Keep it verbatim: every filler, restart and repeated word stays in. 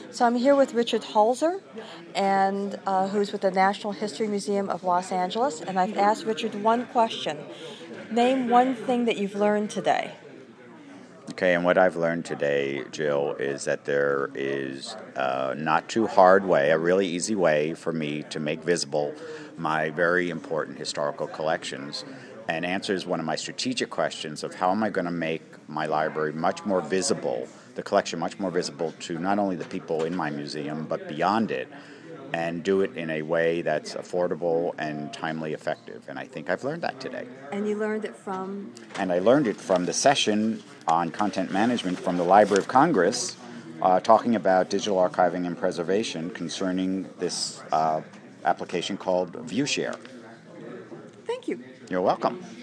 So I'm here with Richard Holzer, and uh, who's with the National History Museum of Los Angeles, and I've asked Richard one question. Name one thing that you've learned today. Okay, and what I've learned today, Jill, is that there is a not too hard way, a really easy way for me to make visible my very important historical collections, and answers one of my strategic questions of how am I going to make my library much more visible, the collection much more visible to not only the people in my museum, but beyond it, and do it in a way that's affordable and timely effective. And I think I've learned that today. And you learned it from? And I learned it from the session on content management from the Library of Congress, uh, talking about digital archiving and preservation concerning this uh, application called ViewShare. Thank you. You're welcome.